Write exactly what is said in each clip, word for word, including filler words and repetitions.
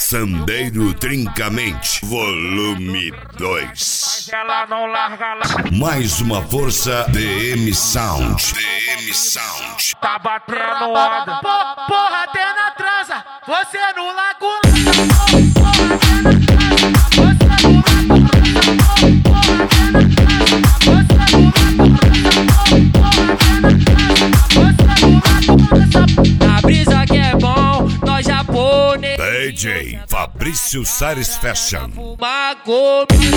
Sandeiro Trincamente, volume dois. Mais uma força D M Sound. D M Sound. Tá batendo onda. Porra, até na transa, você no lago. Na brisa que é bom, nós japonês. D J Fabrício Sares Fashion. Fumar comigo.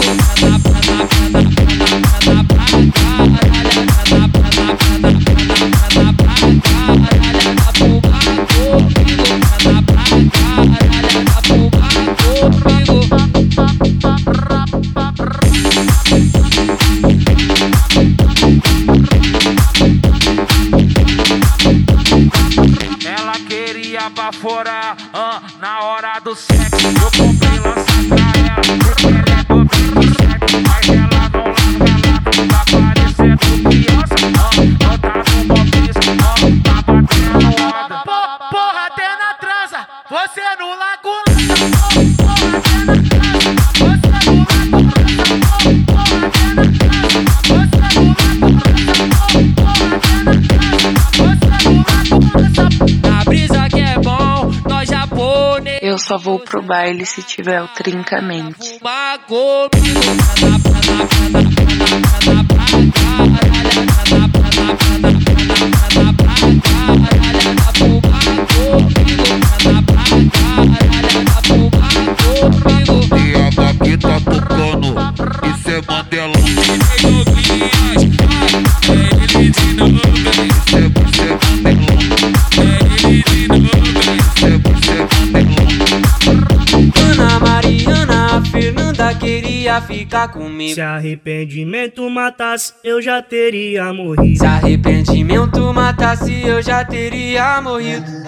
Ela queria baforar ah, na hora do sexo. Eu comprei lança pra ela, porque ela é bobinha do sexo. Mas ela não larga lá, tá parecendo criança. ah, Não tá no bobisco, ah, tá batendo onda. Porra, até na transa, você no lago. Na brisa que é bom, nós japonês. Eu só vou pro baile se tiver o Trincamente. Fumar comigo. E a daqui tá tocando, isso é Mandela. Ana Mariana, a Fernanda queria ficar comigo. Se arrependimento matasse, eu já teria morrido. Se arrependimento matasse, eu já teria morrido.